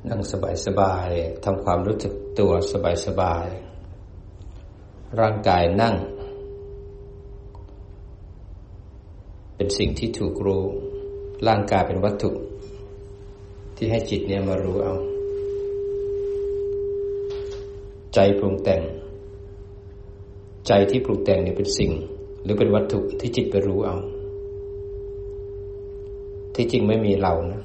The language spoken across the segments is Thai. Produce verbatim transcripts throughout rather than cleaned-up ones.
นั่งสบายๆทำความรู้สึกตัวสบายๆร่างกายนั่งเป็นสิ่งที่ถูกรู้ร่างกายเป็นวัตถุที่ให้จิตเนี่ยมารู้เอาใจปรุงแต่งใจที่ปรุงแต่งเนี่ยเป็นสิ่งหรือเป็นวัตถุที่จิตไปรู้เอาที่จริงไม่มีเรานะ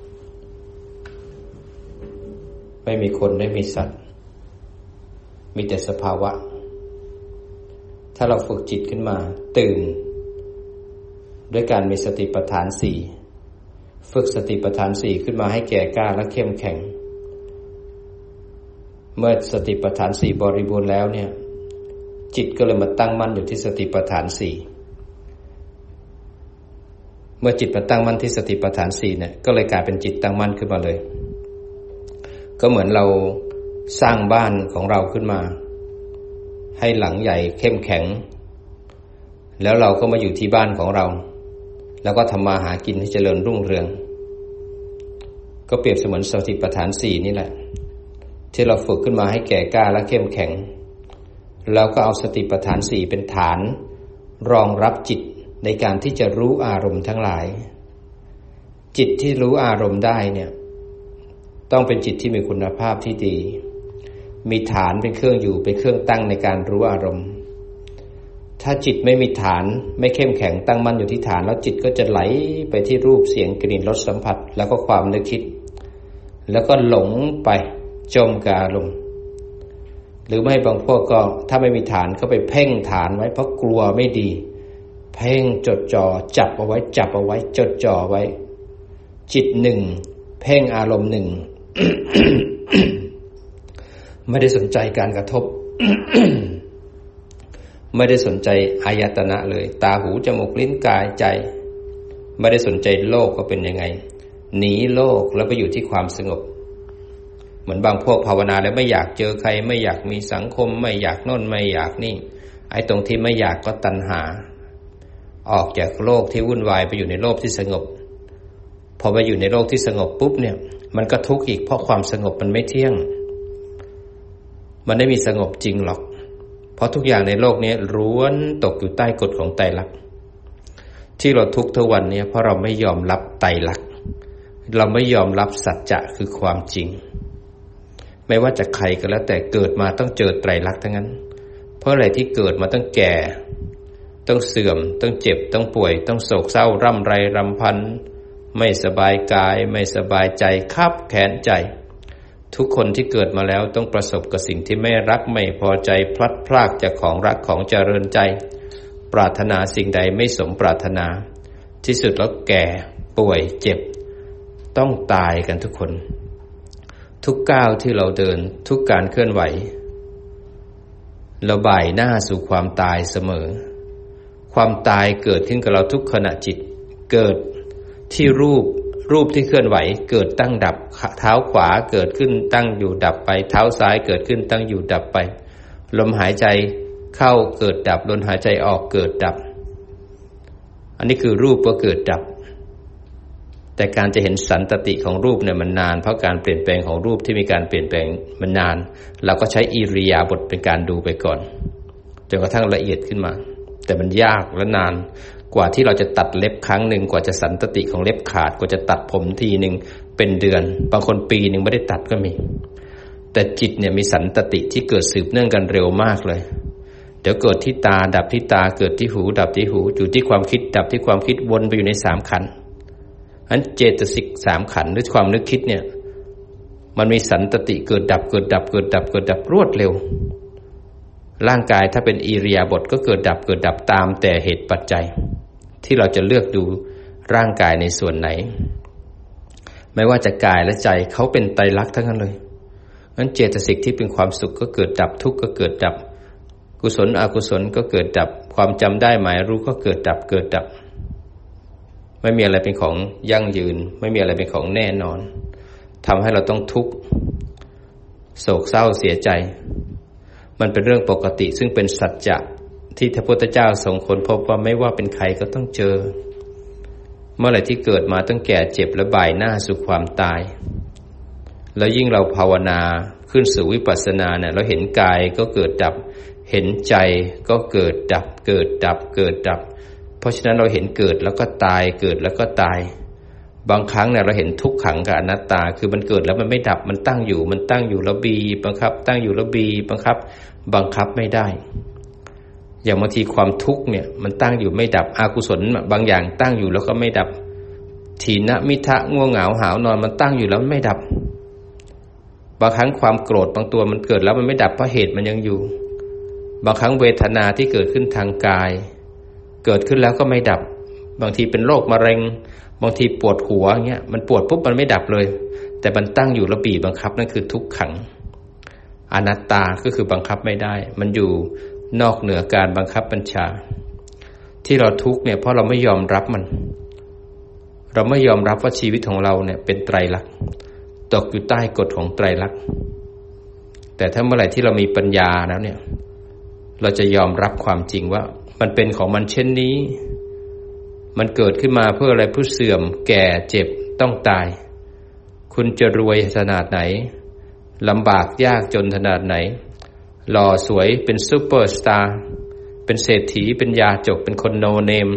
ไม่มีคนไม่มีสัตว์มีแต่สภาวะถ้าเราฝึกจิตขึ้นมาตื่นด้วยการมีสติปัฏฐานสี่ฝึกสติปัฏฐานสี่ขึ้นมาให้แก่กล้าและเข้มแข็งเมื่อสติปัฏฐานสี่บริบูรณ์แล้วเนี่ยจิตก็เลยมาตั้งมั่นอยู่ที่สติปัฏฐานสี่เมื่อจิตมาตั้งมั่นที่สติปัฏฐานสี่เนี่ยก็เลยกลายเป็นจิตตั้งมั่นขึ้นมาเลยก็เหมือนเราสร้างบ้านของเราขึ้นมาให้หลังใหญ่เข้มแข็งแล้วเราก็มาอยู่ที่บ้านของเราแล้วก็ทำมาหากินให้เจริญรุ่งเรืองก็เปรียบเสมือนสติปัฏฐานสี่นี่แหละที่เราฝึกขึ้นมาให้แก่กล้าและเข้มแข็งแล้วก็เอาสติปัฏฐานสี่เป็นฐานรองรับจิตในการที่จะรู้อารมณ์ทั้งหลายจิตที่รู้อารมณ์ได้เนี่ยต้องเป็นจิตที่มีคุณภาพที่ดีมีฐานเป็นเครื่องอยู่เป็นเครื่องตั้งในการรู้อารมณ์ถ้าจิตไม่มีฐานไม่เข้มแข็งตั้งมั่นอยู่ที่ฐานแล้วจิตก็จะไหลไปที่รูปเสียงกลิ่นรสสัมผัสแล้วก็ความนึกคิดแล้วก็หลงไปจมกับอารมณ์หรือไม่บางพวกก็ถ้าไม่มีฐานก็ไปเพ่งฐานไว้เพราะกลัวไม่ดีเพ่งจดจ่อจับเอาไว้จับเอาไว้จดจ่อไว้จิตหนึ่งเพ่งอารมณ์หนึ่ง ไม่ได้สนใจการกระทบ ไม่ได้สนใจอายตนะเลยตาหูจมูกลิ้นกายใจไม่ได้สนใจโลกก็เป็นยังไงหนีโลกแล้วไปอยู่ที่ความสงบเหมือนบางพวกภาวนาแล้วไม่อยากเจอใครไม่อยากมีสังคมไม่อยากโน่นไม่อยากนี่ไอ้ตรงที่ไม่อยากก็ตัณหาออกจากโลกที่วุ่นวายไปอยู่ในโลกที่สงบพอไปอยู่ในโลกที่สงบปุ๊บเนี่ยมันก็ทุกข์อีกเพราะความสงบมันไม่เที่ยงมันไม่มีสงบจริงหรอกเพราะทุกอย่างในโลกนี้ล้วนตกอยู่ใต้กฎของไตรลักษณ์ที่เราทุกข์ทุกวันนี้เพราะเราไม่ยอมรับไตรลักษณ์เราไม่ยอมรับสัจจะคือความจริงไม่ว่าจะใครก็แล้วแต่เกิดมาต้องเจอไตรลักษณ์ทั้งนั้นเพราะอะไรที่เกิดมาต้องแก่ต้องเสื่อมต้องเจ็บต้องป่วยต้องโศกเศร้าร่ำไรรำพันไม่สบายกายไม่สบายใจคับแขนใจทุกคนที่เกิดมาแล้วต้องประสบกับสิ่งที่ไม่รักไม่พอใจพลัดพรากจากของรักของเจริญใจปรารถนาสิ่งใดไม่สมปรารถนาที่สุดแล้วแก่ป่วยเจ็บต้องตายกันทุกคนทุกก้าวที่เราเดินทุกการเคลื่อนไหวเราบ่ายหน้าสู่ความตายเสมอความตายเกิดขึ้นกับเราทุกขณะจิตเกิดที่รูปรูปที่เคลื่อนไหวเกิดตั้งดับเท้าขวาเกิดขึ้นตั้งอยู่ดับไปเท้าซ้ายเกิดขึ้นตั้งอยู่ดับไปลมหายใจเข้าเกิดดับลมหายใจออกเกิดดับอันนี้คือรูปก็เกิดดับแต่การจะเห็นสันตติของรูปเนี่ยมันนานเพราะการเปลี่ยนแปลงของรูปที่มีการเปลี่ยนแปลงมันนานเราก็ใช้อิริยาบถเป็นการดูไปก่อนจนกระทั่งละเอียดขึ้นมาแต่มันยากและนานกว่าที่เราจะตัดเล็บครั้งหนึ่งกว่าจะสันตติของเล็บขาดกว่าจะตัดผมทีหนึ่งเป็นเดือนบางคนปีหนึ่งไม่ได้ตัดก็มีแต่จิตเนี่ยมีสันตติที่เกิดสืบเนื่องกันเร็วมากเลยเดี๋ยวเกิดที่ตาดับที่ตาเกิดที่หูดับที่หูอยู่ที่ความคิดดับที่ความคิดวนไปอยู่ในสามขันธ์อันเจตสิกสามขันธ์หรือความนึกคิดเนี่ยมันมีสันตติเกิดดับเกิดดับเกิดดับเกิดดับรวดเร็วร่างกายถ้าเป็นอิริยาบถก็เกิดดับเกิดดับตามแต่เหตุปัจจัยที่เราจะเลือกดูร่างกายในส่วนไหนไม่ว่าจะกายและใจเขาเป็นไตรลักษณ์ทั้งนั้นเลยงั้นเจตสิกที่เป็นความสุขก็เกิดดับทุกข์ก็เกิดดับกุศลอกุศลก็เกิดดับความจำได้หมายรู้ก็เกิดดับเกิดดับไม่มีอะไรเป็นของยั่งยืนไม่มีอะไรเป็นของแน่นอนทำให้เราต้องทุกข์โศกเศร้าเสียใจมันเป็นเรื่องปกติซึ่งเป็นสัจจะที่พระพุทธเจ้าทรงค้นพบว่าไม่ว่าเป็นใครก็ต้องเจอเมื่อไหร่ที่เกิดมาต้องแก่เจ็บและบ่ายหน้าสู่ความตายแล้วยิ่งเราภาวนาขึ้นสู่วิปัสสนาเนี่ยเราเห็นกายก็เกิดดับเห็นใจก็เกิดดับเกิดดับเกิดดับเพราะฉะนั้นเราเห็นเกิดแล้วก็ตายเกิดแล้วก็ตายบางครั้งเนี่ยเราเห็นทุกขังกับอนัตตาคือมันเกิดแล้วมันไม่ดับมันตั้งอยู่มันตั้งอยู่แล้วบีบบังคับตั้งอยู่แล้วบีบบังคับบังคับไม่ได้อย่างบางทีความทุกข์เนี่ยมันตั้งอยู่ไม่ดับอกุศลบางอย่างตั้งอยู่แล้วก็ไม่ดับถีนมิทะง่วงเหงาหาวนอนมันตั้งอยู่แล้วไม่ดับบางครั้งความโกรธบางตัวมันเกิดแล้วมันไม่ดับเพราะเหตุมันยังอยู่บางครั้งเวทนาที่เกิดขึ้นทางกายเกิดขึ้นแล้วก็ไม่ดับบางทีเป็นโรคมะเร็งบางทีปวดหัวเงี้ยมันปวดปุ๊บมันไม่ดับเลยแต่มันตั้งอยู่แล้วบีบบังคับนั่นคือทุกขังอนัตตาก็คือบังคับไม่ได้มันอยู่นอกเหนือการบังคับบัญชาที่เราทุกข์เนี่ยเพราะเราไม่ยอมรับมันเราไม่ยอมรับว่าชีวิตของเราเนี่ยเป็นไตรลักษณ์ตกอยู่ใต้กฎของไตรลักษณ์แต่ถ้าเมื่อไหร่ที่เรามีปัญญาแล้วเนี่ยเราจะยอมรับความจริงว่ามันเป็นของมันเช่นนี้มันเกิดขึ้นมาเพื่ออะไรเพื่อเสื่อมแก่เจ็บต้องตายคุณจะรวยขนาดไหนลำบากยากจนขนาดไหนหล่อสวยเป็นซุปเปอร์สตาร์เป็นเศรษฐีเป็นยาจกเป็นคนโนเนม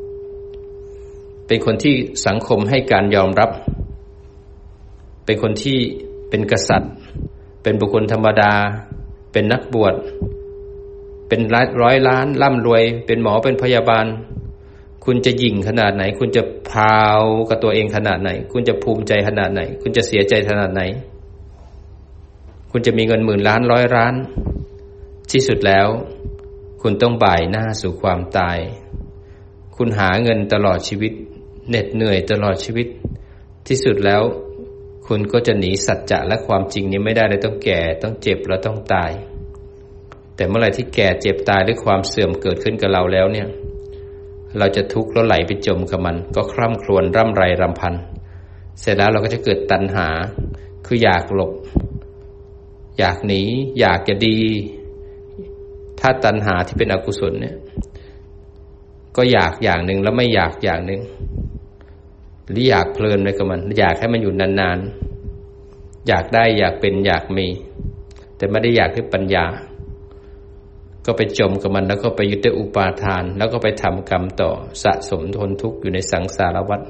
เป็นคนที่สังคมให้การยอมรับเป็นคนที่เป็นกษัตริย์เป็นบุคคลธรรมดาเป็นนักบวชเป็นร้อยล้านร่ำรวยเป็นหมอเป็นพยาบาลคุณจะหยิ่งขนาดไหนคุณจะพราวกับตัวเองขนาดไหนคุณจะภูมิใจขนาดไหนคุณจะเสียใจขนาดไหนคุณจะมีเงินหมื่นล้านร้อยล้านที่สุดแล้วคุณต้องบ่ายหน้าสู่ความตายคุณหาเงินตลอดชีวิตเหน็ดเหนื่อยตลอดชีวิตที่สุดแล้วคุณก็จะหนีสัจจะและความจริงนี้ไม่ได้เลยต้องแก่ต้องเจ็บและต้องตายแต่เมื่อไหร่ที่แก่เจ็บตายหรือความเสื่อมเกิดขึ้นกับเราแล้วเนี่ยเราจะทุกข์แล้วไหลไปจมกับมันก็คร่ำครวญร่ำไรรำพันเสร็จแล้วเราก็จะเกิดตัณหาคืออยากหลบอยากหนีอยากจะดีถ้าตัณหาที่เป็นอกุศลเนี่ยก็อยากอย่างหนึ่งแล้วไม่อยากอย่างหนึ่งหรืออยากเพลินไปกับมันอยากให้มันอยู่นานๆอยากได้อยากเป็นอยากมีแต่ไม่ได้อยากด้วยปัญญาก็ไปจมกับมันแล้วก็ไปยึดด้วยอุปาทานแล้วก็ไปทำกรรมต่อสะสมทนทุกข์อยู่ในสังสารวัฏ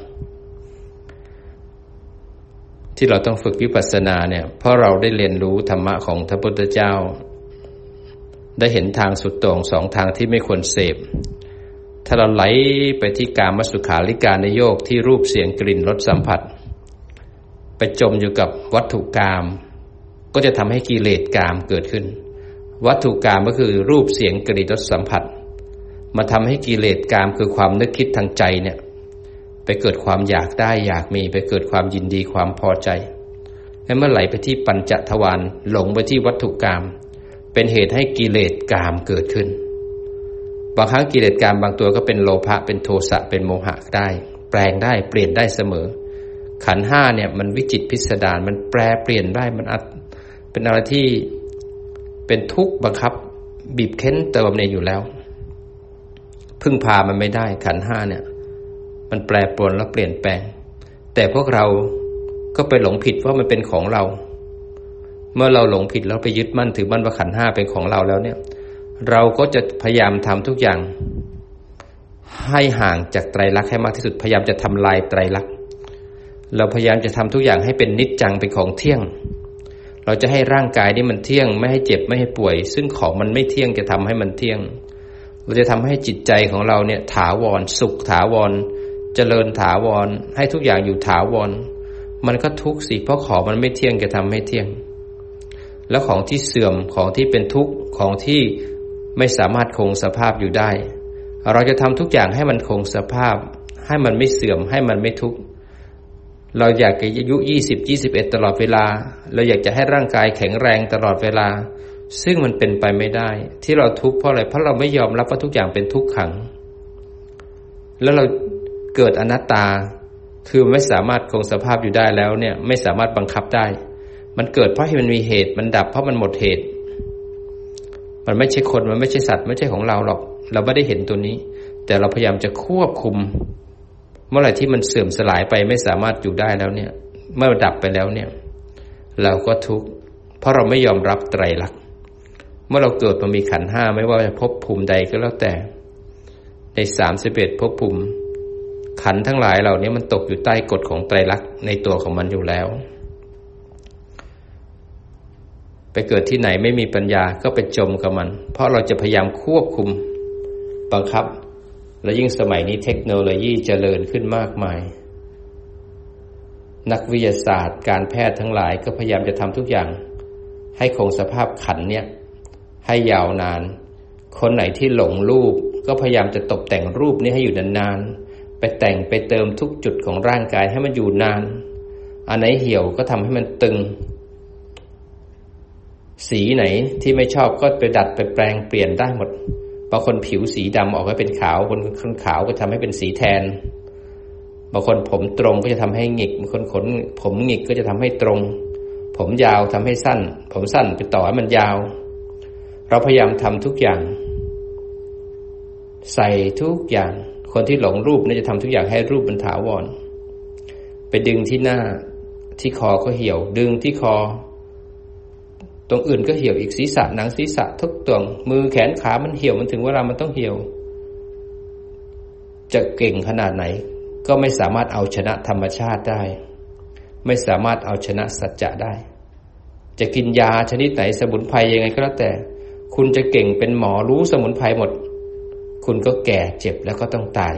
ที่เราต้องฝึกวิปัสสนาเนี่ยเพราะเราได้เรียนรู้ธรรมะของพระพุทธเจ้าได้เห็นทางสุดโต่งสองทางที่ไม่ควรเสพถ้าเราไหลไปที่กามสุขาริการนโยคที่รูปเสียงกลิ่นรสสัมผัสไปจมอยู่กับวัตถุกามก็จะทำให้กิเลสกามเกิดขึ้นวัตถุกามก็คือรูปเสียงกลิ่นรสสัมผัสมาทำให้กิเลสกามคือความนึกคิดทางใจเนี่ยไปเกิดความอยากได้อยากมีไปเกิดความยินดีความพอใจให้เมื่อไหลไปที่ปัญจทวารหลงไปที่วัตถุกามเป็นเหตุให้กิเลสกามเกิดขึ้นบางครั้งกิเลสกามบางตัวก็เป็นโลภะเป็นโทสะเป็นโมหะได้แปลงได้เปลี่ยนได้เสมอขันธ์ห้าเนี่ยมันวิจิตรพิสดารมันแปรเปลี่ยนได้มันอัดเป็นอะไรที่เป็นทุกข์บังคับบีบเค้นเติมเนี่ยอยู่แล้วพึ่งพามันไม่ได้ขันธ์ห้าเนี่ยมันแปรปรวนและเปลี่ยนแปลงแต่พวกเราก็ไปหลงผิดว่ามันเป็นของเราเมื่อเราหลงผิดแล้วไปยึดมั่นถือมั่นว่าขันธ์ห้าเป็นของเราแล้วเนี่ยเราก็จะพยายามทำทุกอย่างให้ห่างจากไตรลักษณ์ให้มากที่สุดพยายามจะทำลายไตรลักษณ์เราพยายามจะทำทุกอย่างให้เป็นนิจจังเป็นของเที่ยงเราจะให้ร่างกายนี้มันเที่ยงไม่ให้เจ็บไม่ให้ป่วยซึ่งของมันไม่เที่ยงจะทำให้มันเที่ยงเราจะทำให้จิตใจของเราเนี่ยถาวรสุขถาวรเจริญถาวรให้ทุกอย่างอยู่ถาวรมันก็ทุกข์สิเพราะของมันไม่เที่ยงจะทำให้เที่ยงแล้วของที่เสื่อมของที่เป็นทุกข์ของที่ไม่สามารถคงสภาพอยู่ได้เราจะทำทุกอย่างให้มันคงสภาพให้มันไม่เสื่อมให้มันไม่ทุกข์เราอยากอายุยี่สิบ ยี่สิบเอ็ดตลอดเวลาเราอยากจะให้ร่างกายแข็งแรงตลอดเวลาซึ่งมันเป็นไปไม่ได้ที่เราทุกข์เพราะอะไรเพราะเราไม่ยอมรับว่าทุกอย่างเป็นทุกขังแล้วเราเกิดอนัตตาคือไม่สามารถคงสภาพอยู่ได้แล้วเนี่ยไม่สามารถบังคับได้มันเกิดเพราะมันมีเหตุมันดับเพราะมันหมดเหตุมันไม่ใช่คนมันไม่ใช่สัตว์ไม่ใช่ของเราหรอกเราไม่ได้เห็นตัวนี้แต่เราพยายามจะควบคุมเมื่อไหร่ที่มันเสื่อมสลายไปไม่สามารถอยู่ได้แล้วเนี่ยเมื่อดับไปแล้วเนี่ยเราก็ทุกข์เพราะเราไม่ยอมรับไตรลักษณ์เมื่อเราเกิดมามีขันธ์ห้าไม่ว่าจะภพภูมิใดก็แล้วแต่ในสามสิบเอ็ดภพภูมิขันธ์ทั้งหลายเหล่านี้มันตกอยู่ใต้กฎของไตรลักษณ์ในตัวของมันอยู่แล้วไปเกิดที่ไหนไม่มีปัญญาก็ไปจมกับมันเพราะเราจะพยายามควบคุมบังคับและยิ่งสมัยนี้เทคโนโลยีเจริญขึ้นมากมายนักวิทยาศาสตร์การแพทย์ทั้งหลายก็พยายามจะทำทุกอย่างให้คงสภาพขันธ์เนี่ยให้ยาวนานคนไหนที่หลงรูปก็พยายามจะตกแต่งรูปนี้ให้อยู่นานๆไปแต่งไปเติมทุกจุดของร่างกายให้มันอยู่นานอันไหนเหี่ยวก็ทำให้มันตึงสีไหนที่ไม่ชอบก็ไปดัดไปแปลงเปลี่ยนได้หมดบางคนผิวสีดำออกให้เป็นขาวบางคนขาวก็ทำให้เป็นสีแทนบางคนผมตรงก็จะทำให้หงิกบางคนขนผมหงิกก็จะทำให้ตรงผมยาวทำให้สั้นผมสั้นไปต่อให้มันยาวเราพยายามทำทุกอย่างใส่ทุกอย่างคนที่หลงรูปนี่จะทำทุกอย่างให้รูปมันถาวรไปดึงที่หน้าที่คอก็เหี่ยวดึงที่คอตรงอื่นก็เหี่ยวอีกศีรษะหนังศีรษะทุกตรงมือแขนขามันเหี่ยวมันถึงเวลามันต้องเหี่ยวจะเก่งขนาดไหนก็ไม่สามารถเอาชนะธรรมชาติได้ไม่สามารถเอาชนะสัจจะได้จะกินยาชนิดไหนสมุนไพรยังไงก็แล้วแต่คุณจะเก่งเป็นหมอรู้สมุนไพรหมดคุณก็แก่เจ็บแล้วก็ต้องตาย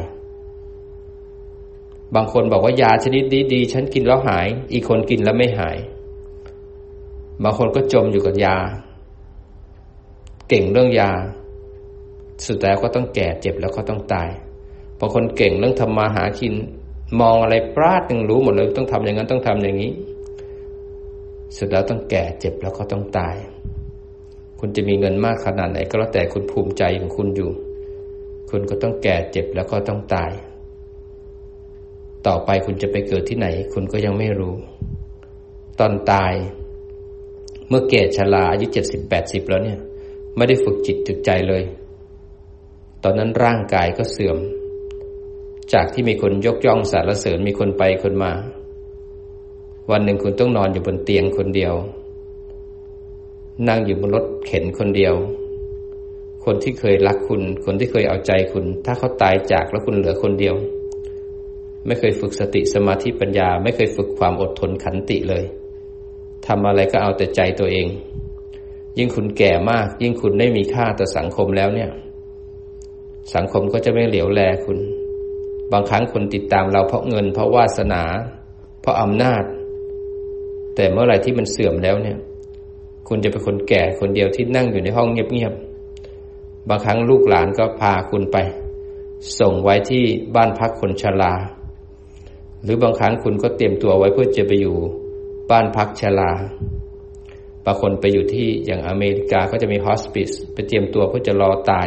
บางคนบอกว่ายาชนิดนี้ดีฉันกินแล้วหายอีกคนกินแล้วไม่หายบางคนก็จมอยู่กับยาเก่งเรื่องยาสุดท้ายก็ต้องแก่เจ็บแล้วก็ต้องตายบางคนเก่งเรื่องทำมาหากินมองอะไรปราดนึงรู้หมดเลยต้องทำอย่างนั้นต้องทำอย่างนี้สุดแล้วต้องแก่เจ็บแล้วก็ต้องตายคุณจะมีเงินมากขนาดไหนก็แล้วแต่คุณภูมิใจของคุณอยู่คุณก็ต้องแก่เจ็บแล้วก็ต้องตายต่อไปคุณจะไปเกิดที่ไหนคุณก็ยังไม่รู้ตอนตายเมื่อแก่ชราอายุเจ็ดสิบแปดสิบแล้วเนี่ยไม่ได้ฝึกจิตฝึกใจเลยตอนนั้นร่างกายก็เสื่อมจากที่มีคนยกย่องสรรเสริญมีคนไปคนมาวันหนึ่งคุณต้องนอนอยู่บนเตียงคนเดียวนั่งอยู่บนรถเข็นคนเดียวคนที่เคยรักคุณคนที่เคยเอาใจคุณถ้าเขาตายจากแล้วคุณเหลือคนเดียวไม่เคยฝึกสติสมาธิปัญญาไม่เคยฝึกความอดทนขันติเลยทำอะไรก็เอาแต่ใจตัวเองยิ่งคุณแก่มากยิ่งคุณไม่มีค่าต่อสังคมแล้วเนี่ยสังคมก็จะไม่เหลียวแลคุณบางครั้งคนติดตามเราเพราะเงินเพราะวาสนาเพราะอำนาจแต่เมื่อไหร่ที่มันเสื่อมแล้วเนี่ยคุณจะเป็นคนแก่คนเดียวที่นั่งอยู่ในห้องเงียบๆบางครั้งลูกหลานก็พาคุณไปส่งไว้ที่บ้านพักคนชราหรือบางครั้งคุณก็เตรียมตัวไว้เพื่อจะไปอยู่บ้านพักชราบางคนไปอยู่ที่อย่างอเมริกาก็จะมีฮอสปิสไปเตรียมตัวเพื่อจะรอตาย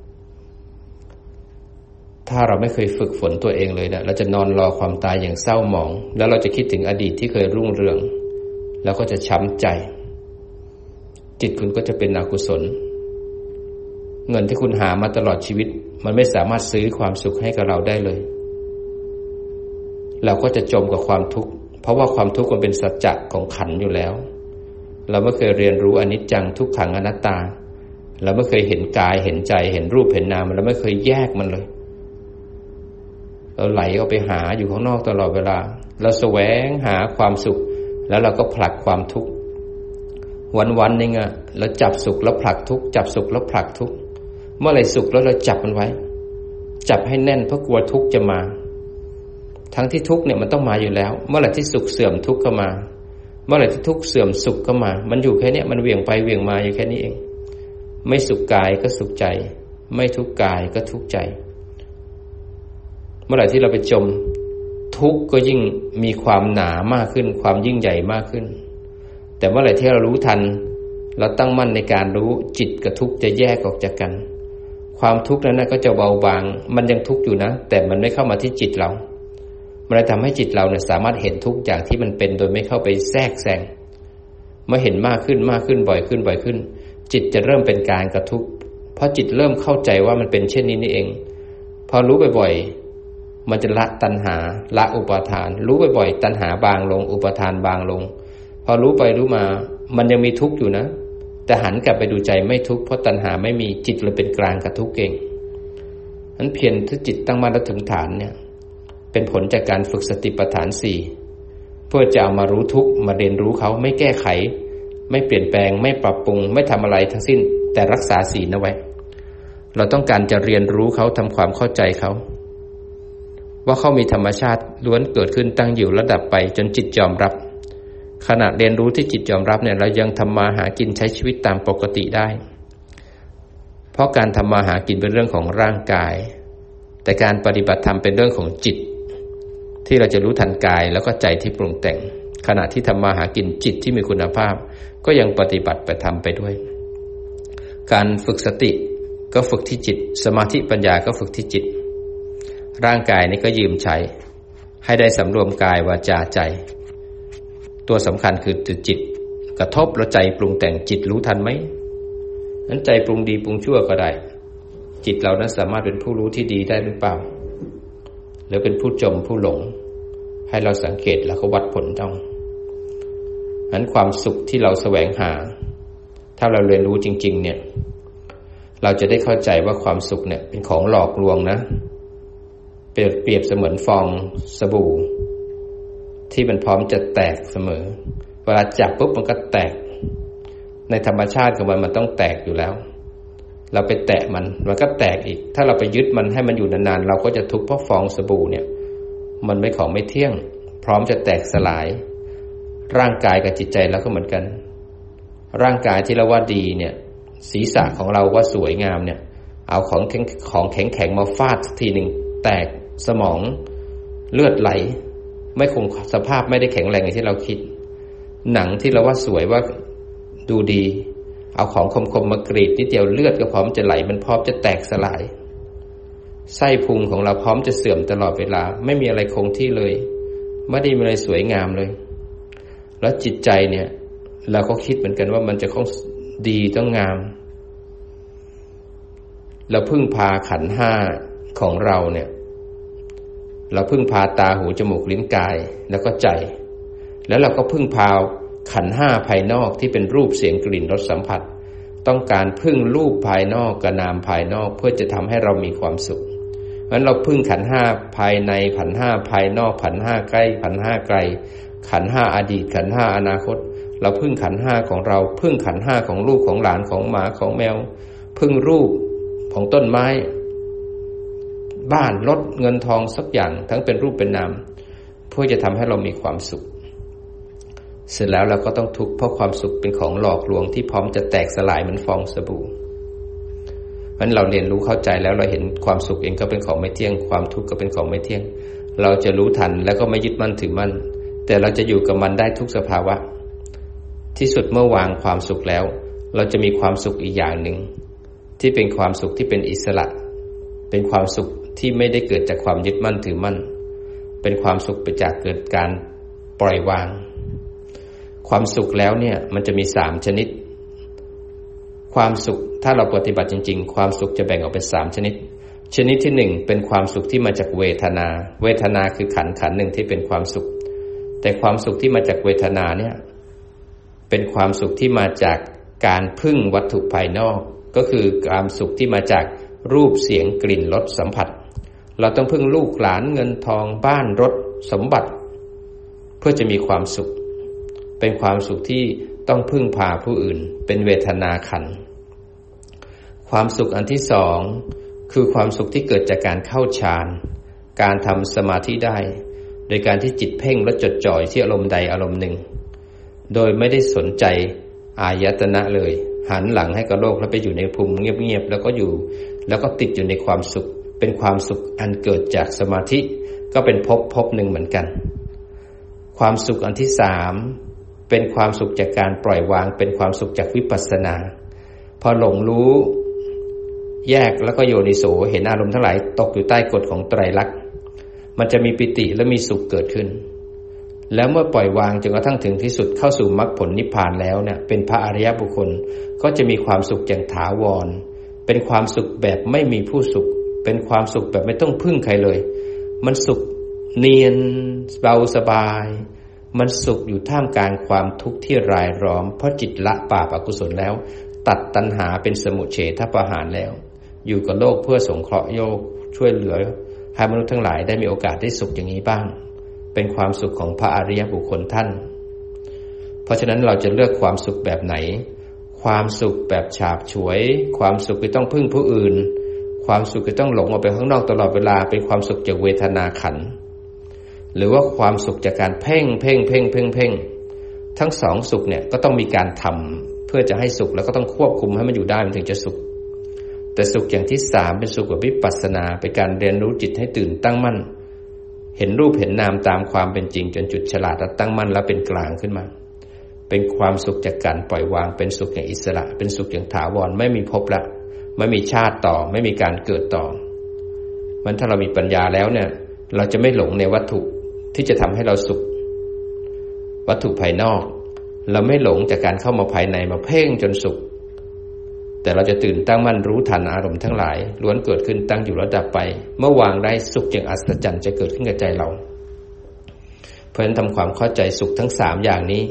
ถ้าเราไม่เคยฝึกฝนตัวเองเลยนะเราจะนอนรอความตายอย่างเศร้าหมองแล้วเราจะคิดถึงอดีตที่เคยรุ่งเรืองแล้วก็จะช้ำใจจิตคุณก็จะเป็นอกุศลเงินที่คุณหามาตลอดชีวิตมันไม่สามารถซื้อความสุขให้กับเราได้เลยเราก็จะจมกับความทุกข์เพราะว่าความทุกข์มันเป็นสัจจะของขันธ์อยู่แล้วเราไม่เคยเรียนรู้อนิจจังทุกขังอนัตตาเราไม่เคยเห็นกายเห็นใจเห็นรูปเห็นนามเราไม่เคยแยกมันเลยเราไหลเอาไปหาอยู่ข้างนอกตลอดเวลาเราแสวงหาความสุขแล้วเราก็ผลักความทุกข์วันๆนึงอ่ะเราจับสุขแล้วผลักทุกข์จับสุขแล้วผลักทุกข์เมื่อไหร่สุขแล้วเราจับมันไว้จับให้แน่นเพราะกลัวทุกข์จะมาทั้งที่ทุกข์เนี่ยมันต้องมาอยู่แล้วเมื่อไหร่ที่สุขเสื่อมทุกข์ก็มาเมื่อไหร่ที่ทุกข์เสื่อมสุขก็มามันอยู่แค่นี้มันเหวี่ยงไปเหวี่ยงมาอยู่แค่นี้เองไม่สุขกายก็สุขใจไม่ทุกข์กายก็ทุกข์ใจเมื่อไหร่ที่เราไปจมทุกข์ก็ยิ่งมีความหนามากขึ้นความยิ่งใหญ่มากขึ้นแต่เมื่อไหร่ที่เรารู้ทันเราตั้งมั่นในการรู้จิตกับทุกข์จะแยกออกจากกันความทุกข์นั้นก็จะเบาบางมันยังทุกข์อยู่นะแต่มันไม่เข้ามาที่จิตเรามันเลยทำให้จิตเราเนี่ยสามารถเห็นทุกอย่างที่มันเป็นโดยไม่เข้าไปแทรกแซงเมื่อเห็นมากขึ้นมากขึ้นบ่อยขึ้นบ่อยขึ้นจิตจะเริ่มเป็นการกระทุกข์เพราะจิตเริ่มเข้าใจว่ามันเป็นเช่นนี้นี่เองพอรู้บ่อยๆมันจะละตัณหาละอุปาทานรู้บ่อยๆตัณหาบางลงอุปาทานบางลงพอรู้ไปรู้มามันยังมีทุกข์อยู่นะแต่หันกลับไปดูใจไม่ทุกข์เพราะตัณหาไม่มีจิตเลยเป็นกลางกับทุกข์เองนั้นเพียรที่จิตตั้งมั่นและถึงฐานเนี่ยเป็นผลจากการฝึกสติปัฏฐานสี่เพื่อจะเอามารู้ทุกข์มาเรียนรู้เขาไม่แก้ไขไม่เปลี่ยนแปลงไม่ปรับปรุงไม่ทำอะไรทั้งสิ้นแต่รักษาศีลเอาไว้เราต้องการจะเรียนรู้เขาทำความเข้าใจเขาว่าเขามีธรรมชาติล้วนเกิดขึ้นตั้งอยู่ระดับไปจนจิตยอมรับขณะเรียนรู้ที่จิตยอมรับเนี่ยเรายังทำมาหากินใช้ชีวิตตามปกติได้เพราะการทำมาหากินเป็นเรื่องของร่างกายแต่การปฏิบัติธรรมเป็นเรื่องของจิตที่เราจะรู้ทันกายแล้วก็ใจที่ปรุงแต่งขณะที่ทำมาหากินจิตที่มีคุณภาพก็ยังปฏิบัติไปทำไปด้วยการฝึกสติก็ฝึกที่จิตสมาธิปัญญาก็ฝึกที่จิตร่างกายนี่ก็ยืมใช้ให้ได้สำรวมกายวาจาใจตัวสำคัญคือจิตกระทบแล้วใจปรุงแต่งจิตรู้ทันไหมนั้นใจปรุงดีปรุงชั่วก็ได้จิตเรานั้นสามารถเป็นผู้รู้ที่ดีได้หรือเปล่าหรือเป็นผู้จมผู้หลงให้เราสังเกตแล้วก็วัดผลต้องนั้นความสุขที่เราแสวงหาถ้าเราเรียนรู้จริงๆเนี่ยเราจะได้เข้าใจว่าความสุขเนี่ยเป็นของหลอกลวงนะเปรียบเปรียบเสมือนฟองสบู่ที่มันพร้อมจะแตกเสมอเวลาจับปุ๊บมันก็แตกในธรรมชาติของมันมันต้องแตกอยู่แล้วเราไปแตะมันมันก็แตกอีกถ้าเราไปยึดมันให้มันอยู่นานๆเราก็จะทุกข์เพราะฟองสบู่เนี่ยมันเป็นของไม่เที่ยงพร้อมจะแตกสลายร่างกายกับจิตใจเราก็เหมือนกันร่างกายที่เราว่าดีเนี่ยศีรษะของเราว่าสวยงามเนี่ยเอาของแข็งของแข็งแข็งมาฟาดสักทีหนึ่งแตกสมองเลือดไหลไม่คงสภาพไม่ได้แข็งแรงอย่างที่เราคิดหนังที่เราว่าสวยว่าดูดีเอาของคมๆมากรีดนิดเดียวเลือดก็พร้อมจะไหลมันพร้อมจะแตกสลายไส้พุงของเราพร้อมจะเสื่อมตลอดเวลาไม่มีอะไรคงที่เลยไม่ได้มีอะไรสวยงามเลยแล้วจิตใจเนี่ยเราก็คิดเหมือนกันว่ามันจะต้องดีต้องงามเราพึ่งพาขันธ์ห้าของเราเนี่ยเราพึ่งพาตาหูจมูกลิ้นกายแล้วก็ใจแล้วเราก็พึ่งพาขันธ์ห้าภายนอกที่เป็นรูปเสียงกลิ่นรสสัมผัสต้องการพึ่งรูปภายนอกกับนามภายนอกเพื่อจะทำให้เรามีความสุขเพราะฉะนั้นเราพึ่งขันธ์ห้าภายในขันธ์ห้าภายนอกขันธ์ห้าใกล้ขันธ์ห้าไกลขันธ์ห้าอดีตขันธ์ห้าอนาคตเราพึ่งขันธ์ห้าของเราพึ่งขันธ์ห้าของลูกของหลานของหมาของแมวพึ่งรูปของต้นไม้บ้านรถเงินทองสักอย่างทั้งเป็นรูปเป็นนามเพื่อจะทำให้เรามีความสุขเสร็จแล้วเราก็ต้องทุกข์เพราะความสุขเป็นของหลอกลวงที่พร้อมจะแตกสลายเหมือนฟองสบู่เพราะฉะนั้นเราเรียนรู้เข้าใจแล้วเราเห็นความสุขเองก็เป็นของไม่เที่ยงความทุกข์ก็เป็นของไม่เที่ยงเราจะรู้ทันแล้วก็ไม่ยึดมั่นถือมั่นแต่เราจะอยู่กับมันได้ทุกสภาวะที่สุดเมื่อวางความสุขแล้วเราจะมีความสุขอีกอย่างหนึ่งที่เป็นความสุขที่เป็นอิสระเป็นความสุขที่ไม่ได้เกิดจากความยึดมั่นถือมั่นเป็นความสุขไปจากเกิดการปล่อยวางความสุขแล้วเนี่ยมันจะมีสามชนิดความสุขถ้าเราปฏิบัติจริงๆความสุขจะแบ่งออกเป็นสามชนิดชนิดที่หนึ่งเป็นความสุขที่มาจากเวทนาเวทนาคือขันธ์ขันธ์หนึ่งที่เป็นความสุขแต่ความสุขที่มาจากเวทนาเนี่ยเป็นความสุขที่มาจากการพึ่งวัตถุภายนอกก็คือความสุขที่มาจากรูปเสียงกลิ่นรสสัมผัสเราต้องพึ่งลูกหลานเงินทองบ้านรถสมบัติเพื่อจะมีความสุขเป็นความสุขที่ต้องพึ่งพาผู้อื่นเป็นเวทนาขันธ์ความสุขอันที่สองคือความสุขที่เกิดจากการเข้าฌานการทำสมาธิได้โดยการที่จิตเพ่งและจดจ่อที่อารมณ์ใดอารมณ์หนึ่งโดยไม่ได้สนใจอายตนะเลยหันหลังให้กับโลกแล้วไปอยู่ในภูมิเงียบๆแล้วก็อยู่แล้วก็ติดอยู่ในความสุขเป็นความสุขอันเกิดจากสมาธิก็เป็นภพภพหนึ่งเหมือนกันความสุขอันที่สามเป็นความสุขจากการปล่อยวางเป็นความสุขจากวิปัสสนาพอหลงรู้แยกแล้วก็โยนิโสเห็นอารมณ์ทั้งหลายตกอยู่ใต้กฎของไตรลักษณ์มันจะมีปิติและมีสุขเกิดขึ้นแล้วเมื่อปล่อยวางจนกระทั่งถึงที่สุดเข้าสู่มรรคผลนิพพานแล้วเนี่ยเป็นพระอริยบุคคลก็จะมีความสุขอย่างถาวรเป็นความสุขแบบไม่มีผู้สุขเป็นความสุขแบบไม่ต้องพึ่งใครเลยมันสุขเนียนเบาสบายมันสุขอยู่ท่ามกลางความทุกข์ที่รายล้อมเพราะจิตละบาปอกุศลแล้วตัดตัณหาเป็นสมุจเฉทประหารแล้วอยู่กับโลกเพื่อสงเคราะห์โลกช่วยเหลือให้มนุษย์ทั้งหลายได้มีโอกาสได้สุขอย่างนี้บ้างเป็นความสุขของพระอริยบุคคลท่านเพราะฉะนั้นเราจะเลือกความสุขแบบไหนความสุขแบบฉาบฉวยความสุขที่ต้องพึ่งผู้อื่นความสุขที่ต้องหลงออกไปข้างนอกตลอดเวลาเป็นความสุขจากเวทนาขันธ์หรือว่าความสุขจากการเพ่งเพ่งเพ่งเพ่งเพ่งทั้งสองสุขเนี่ยก็ต้องมีการทำเพื่อจะให้สุขแล้วก็ต้องควบคุมให้มันอยู่ได้มันถึงจะสุขแต่สุขอย่างที่สามเป็นสุขแบบวิปัสสนาเป็นการเรียนรู้จิตให้ตื่นตั้งมั่นเห็นรูปเห็นนามตามความเป็นจริงจนจุดฉลาดและตั้งมั่นแล้วเป็นกลางขึ้นมาเป็นความสุขจากการปล่อยวางเป็นสุขอย่างอิสระเป็นสุขอย่างถาวรไม่มีภพละไม่มีชาติต่อไม่มีการเกิดต่อมันถ้าเรามีปัญญาแล้วเนี่ยเราจะไม่หลงในวัตถุที่จะทำให้เราสุขวัตถุภายนอกเราไม่หลงจากการเข้ามาภายในมาเพ่งจนสุขแต่เราจะตื่นตั้งมั่นรู้ทันอารมณ์ทั้งหลายล้วนเกิดขึ้นตั้งอยู่แล้วดับไปเมื่อวางได้สุขอย่างอัศจรรย์จะเกิดขึ้นกับใจเราเพราะฉะนั้นทำความเข้าใจสุขทั้งสามอย่างนี้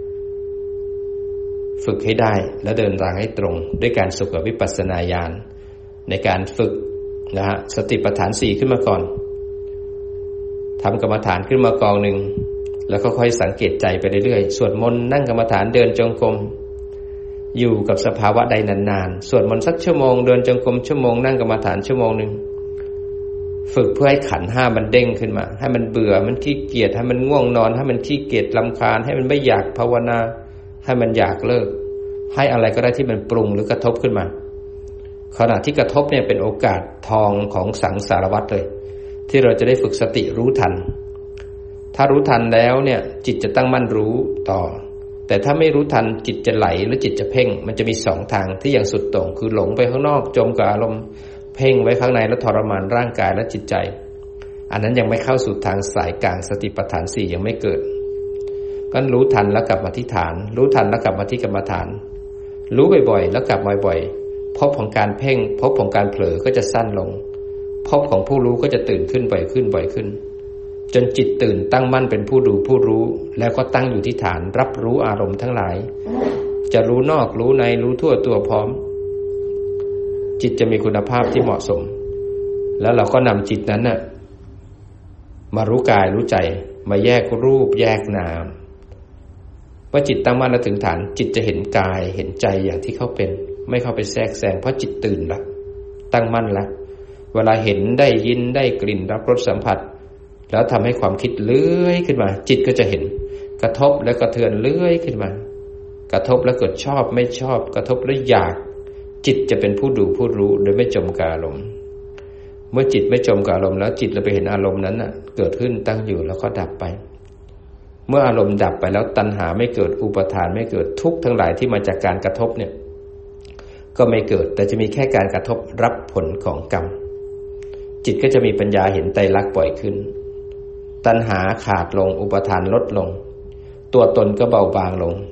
ฝึกให้ได้และเดินทางให้ตรงด้วยการสุขกับวิปัสสนาญาณในการฝึกนะฮะสติปัฏฐานสี่ขึ้นมาก่อนทำกรรมฐานขึ้นมากองหนึ่งแล้วก็ค่อยสังเกตใจไปเรื่อยๆสวดมนต์นั่งกรรมฐานเดินจงกรมอยู่กับสภาวะใดนานๆสวดมนต์สักชั่วโมงเดินจงกรมชั่วโมงนั่งกรรมฐานชั่วโมงหนึ่งฝึกเพื่อให้ขันธ์ห้ามันเด้งขึ้นมาให้มันเบื่อมันขี้เกียจให้มันง่วงนอนให้มันขี้เกียจรำคาญให้มันไม่อยากภาวนาให้มันอยากเลิกให้อะไรก็ได้ที่มันปรุงหรือกระทบขึ้นมาขณะที่กระทบเนี่ยเป็นโอกาสทองของสังสารวัฏเลยที่เราจะได้ฝึกสติรู้ทันถ้ารู้ทันแล้วเนี่ยจิตจะตั้งมั่นรู้ต่อแต่ถ้าไม่รู้ทันจิตจะไหลหรือจิตจะเพ่งมันจะมีสองทางที่อย่างสุดโต่งคือหลงไปข้างนอกจมกับอารมณ์เพ่งไว้ข้างในแล้วทรมานร่างกายและจิตใจอันนั้นยังไม่เข้าสู่ทางสายกลางสติปัฏฐานสี่ยังไม่เกิดก็รู้ทันแล้วกลับมาที่ฐานรู้ทันแล้วกลับมาที่กรรมฐานรู้บ่อยๆแล้วกลับมาบ่อยๆภพของการเพ่งภพของการเผลอก็จะสั้นลงภพของผู้รู้ก็จะตื่นขึ้นบ่อยขึ้นบ่อยขึ้นจนจิตตื่นตั้งมั่นเป็นผู้ดูผู้รู้แล้วก็ตั้งอยู่ที่ฐานรับรู้อารมณ์ทั้งหลายจะรู้นอกรู้ในรู้ทั่วตัวพร้อมจิตจะมีคุณภาพที่เหมาะสมแล้วเราก็นำจิตนั้นน่ะมารู้กายรู้ใจมาแยกรูปแยกนามเมื่อจิตตั้งมั่นแล้วถึงฐานจิตจะเห็นกายเห็นใจอย่างที่เขาเป็นไม่เข้าไปแทรกแซงเพราะจิตตื่นละตั้งมั่นละเวลาเห็นได้ยินได้กลิ่นรับรสสัมผัสแล้วทำให้ความคิดเลื้อยขึ้นมาจิตก็จะเห็นกระทบแล้วกระเทือนเลื้อยขึ้นมากระทบแล้วเกิดชอบไม่ชอบกระทบแล้วอยากจิตจะเป็นผู้ดูผู้รู้โดยไม่จมกับอารมณ์เมื่อจิตไม่จมกับอารมณ์แล้วจิตเราไปเห็นอารมณ์นั้นน่ะเกิดขึ้นตั้งอยู่แล้วก็ดับไปเมื่ออารมณ์ดับไปแล้วตัณหาไม่เกิดอุปาทานไม่เกิดทุกข์ทั้งหลายที่มาจากการกระทบเนี่ยก็ไม่เกิดแต่จะมีแค่การกระทบรับผลของกรรมจิตก็จะมีปัญญาเห็นไตรลักษณ์บ่อยขึ้นตัณหาขาดลงอุปาทานลดลงตัวตนก็เบาบางลง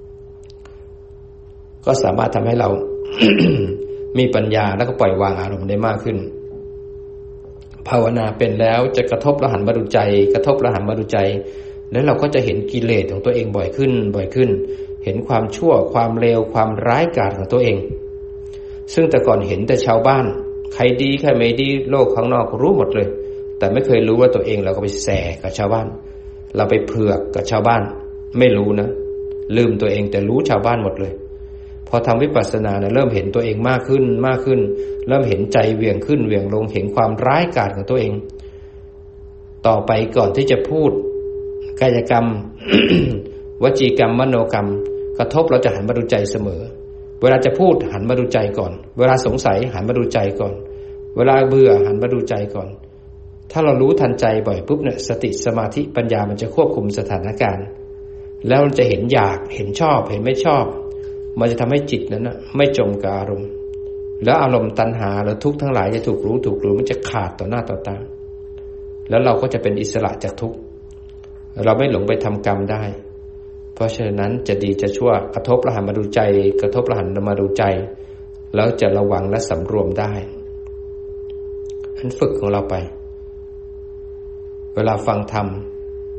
ก็สามารถทำให้เรา มีปัญญาแล้วก็ปล่อยวางอารมณ์ได้มากขึ้นภาวนาเป็นแล้วจะกระทบแล้วหันมาดูใจกระทบแล้วหันมาดูใจแล้วเราก็จะเห็นกิเลสของตัวเองบ่อยขึ้นบ่อยขึ้นเห็นความชั่วความเลวความร้ายกาจของตัวเองซึ่งแต่ก่อนเห็นแต่ชาวบ้านใครดีใครไม่ดีโลกข้างนอกรู้หมดเลยแต่ไม่เคยรู้ว่าตัวเองเราก็ไปแสกับชาวบ้านเราไปเผือกกับชาวบ้านไม่รู้นะลืมตัวเองแต่รู้ชาวบ้านหมดเลยพอทำวิปัสสนาเนี่ยเริ่มเห็นตัวเองมากขึ้นมากขึ้นเริ่มเห็นใจเหวี่ยงขึ้นเหวี่ยงลงเห็นความร้ายกาจของตัวเองต่อไปก่อนที่จะพูดกายกรรม วจีกรรมมโนกรรมกระทบเราจะหันมาดูใจเสมอเวลาจะพูดหันมาดูใจก่อนเวลาสงสัยหันมาดูใจก่อนเวลาเบื่อหันมาดูใจก่อนถ้าเรารู้ทันใจบ่อยปุ๊บเนี่ยสติสมาธิปัญญามันจะควบคุมสถานการณ์แล้วมันจะเห็นอยากเห็นชอบเห็นไม่ชอบมันจะทำให้จิตนั้นนะไม่จมกับอารมณ์แล้วอารมณ์ตัณหาหรือทุกข์ทั้งหลายจะถูกรู้ถูกรู้มันจะขาดต่อหน้าต่อตาแล้วเราก็จะเป็นอิสระจากทุกข์เราไม่หลงไปทำกรรมได้เพราะฉะนั้นจะดีจะชั่วกระทบแล้วหันมาดูใจกระทบแล้วหันมาดูใจแล้วจะระวังและสำรวมได้อันฝึกของเราไปเวลาฟังธรรม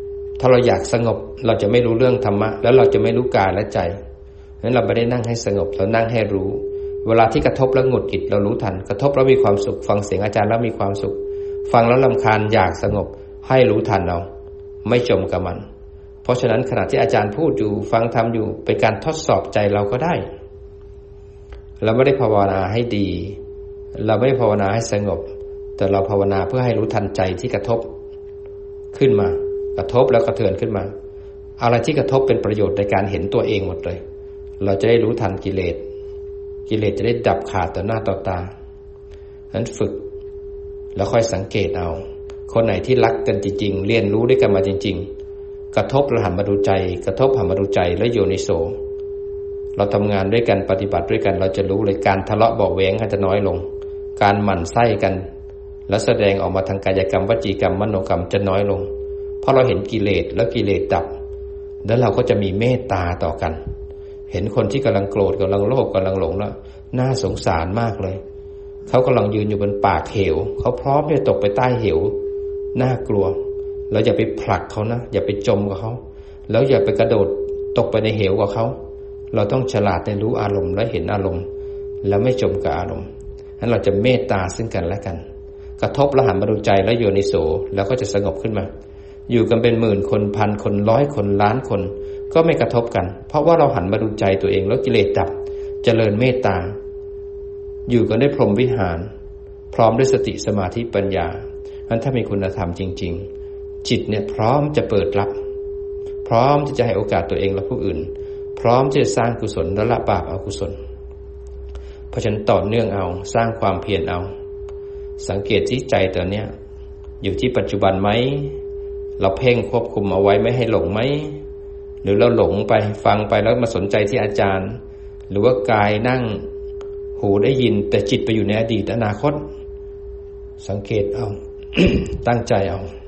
ถ้าเราอยากสงบเราจะไม่รู้เรื่องธรรมะแล้วเราจะไม่รู้กายและใจนั้นเราไม่ได้นั่งให้สงบเรานั่งให้รู้เวลาที่กระทบแล้วหงุดหงิดเรารู้ทันกระทบแล้วมีความสุขฟังเสียงอาจารย์แล้วมีความสุขฟังแล้วรำคาญอยากสงบให้รู้ทันเราไม่จมกับมันเพราะฉะนั้นขณะที่อาจารย์พูดอยู่ฟังธรรมอยู่เป็นการทดสอบใจเราก็ได้เราไม่ได้ภาวนาให้ดีเราไม่ได้ภาวนาให้สงบแต่เราภาวนาเพื่อให้รู้ทันใจที่กระทบขึ้นมากระทบแล้วกระเทือนขึ้นมาอะไรที่กระทบเป็นประโยชน์ในการเห็นตัวเองหมดเลยเราจะได้รู้ทันกิเลสกิเลสจะได้ดับขาดต่อหน้าต่อตานั้นฝึกแล้วค่อยสังเกตเอาคนไหนที่รักกันจริงๆเรียนรู้ด้วยกันมาจริงๆกระทบแล้วหันมาดูใจกระทบหันมาดูใจแล้วโยนิโสเราทำงานด้วยกันปฏิบัติด้วยกันเราจะรู้เลยการทะเลาะเบาะแว้งกันจะน้อยลงการหมั่นไส้กันและแสดงออกมาทางกายกรรมวจีกรรมมโนกรรมจะน้อยลงเพราะเราเห็นกิเลสแล้วกิเลสดับแล้วเราก็จะมีเมตตาต่อกันเห็นคนที่กำลังโกรธกำลังโลภกำลังหลงแล้วน่าสงสารมากเลยเขากำลังยืนอยู่บนปากเหวเขาพร้อมที่จะตกไปใต้เหวน่ากลัวเราอย่าไปผลักเขานะอย่าไปจมกับเขาแล้วอย่าไปกระโดดตกไปในเหวกับเขาเราต้องฉลาดในรู้อารมณ์และเห็นอารมณ์แล้วไม่จมกับอารมณ์นั้นเราจะเมตตาซึ่งกันและกันกระทบแล้วหันมาดูใจและโยนิโสแล้วก็จะสงบขึ้นมาอยู่กันเป็นหมื่นคนพันคนร้อยคนล้านคนก็ไม่กระทบกันเพราะว่าเราหันมาดูใจตัวเองแล้วกิเลสดับเจริญเมตตาอยู่กันได้พรหมวิหารพร้อมด้วยสติสมาธิปัญญานั้นถ้ามีคุณธรรมจริงๆจิตเนี่ยพร้อมจะเปิดรับพร้อมที่จะให้โอกาสตัวเองและผู้อื่นพร้อมที่จะสร้างกุศลและละบาปอกุศลเพราะฉะนั้นต่อเนื่องเอาสร้างความเพียรเอาสังเกตที่ใจตัวเนี้ยอยู่ที่ปัจจุบันไหมเราเพ่งควบคุมเอาไว้ไม่ให้หลงไหมหรือเราหลงไปฟังไปแล้วมาสนใจที่อาจารย์หรือว่ากายนั่งหูได้ยินแต่จิตไปอยู่ในอดีตอนาคตสังเกตเอา ตั้งใจเอา